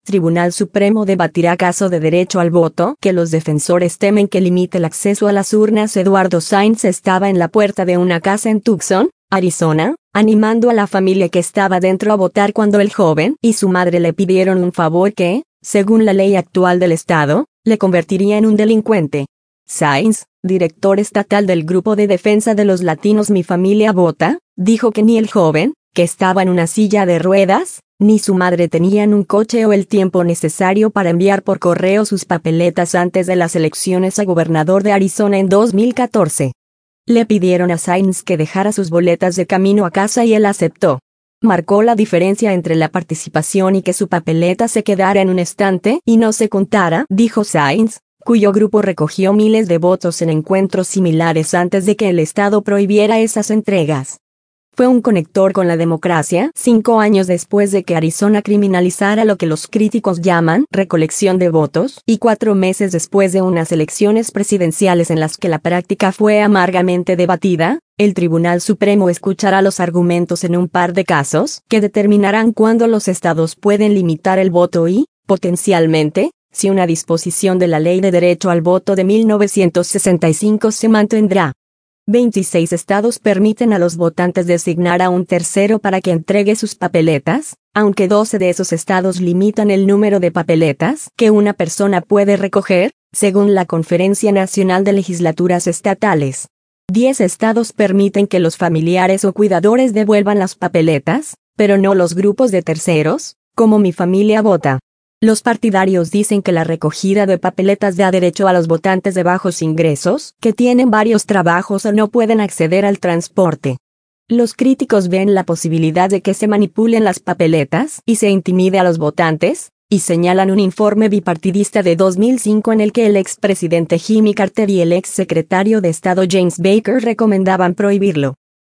Tribunal Supremo debatirá caso de derecho al voto que los defensores temen que limite el acceso a las urnas. Eduardo Sainz estaba en la puerta de una casa en Tucson, Arizona, animando a la familia que estaba dentro a votar cuando el joven y su madre le pidieron un favor que, según la ley actual del estado, le convertiría en un delincuente. Sainz, director estatal del Grupo de Defensa de los Latinos Mi Familia Vota, dijo que ni el joven, que estaba en una silla de ruedas, ni su madre tenían un coche o el tiempo necesario para enviar por correo sus papeletas antes de las elecciones a gobernador de Arizona en 2014. Le pidieron a Sainz que dejara sus boletas de camino a casa y él aceptó. Marcó la diferencia entre la participación y que su papeleta se quedara en un estante y no se contara, dijo Sainz, cuyo grupo recogió miles de votos en encuentros similares antes de que el estado prohibiera esas entregas. Fue un conector con la democracia 5 años después de que Arizona criminalizara lo que los críticos llaman recolección de votos y 4 meses después de unas elecciones presidenciales en las que la práctica fue amargamente debatida. El Tribunal Supremo escuchará los argumentos en un par de casos que determinarán cuándo los estados pueden limitar el voto y, potencialmente, si una disposición de la Ley de Derecho al Voto de 1965 se mantendrá. 26 estados permiten a los votantes designar a un tercero para que entregue sus papeletas, aunque 12 de esos estados limitan el número de papeletas que una persona puede recoger, según la Conferencia Nacional de Legislaturas Estatales. 10 estados permiten que los familiares o cuidadores devuelvan las papeletas, pero no los grupos de terceros, como Mi Familia Vota. Los partidarios dicen que la recogida de papeletas da derecho a los votantes de bajos ingresos, que tienen varios trabajos o no pueden acceder al transporte. Los críticos ven la posibilidad de que se manipulen las papeletas y se intimide a los votantes, y señalan un informe bipartidista de 2005 en el que el expresidente Jimmy Carter y el exsecretario de Estado James Baker recomendaban prohibirlo.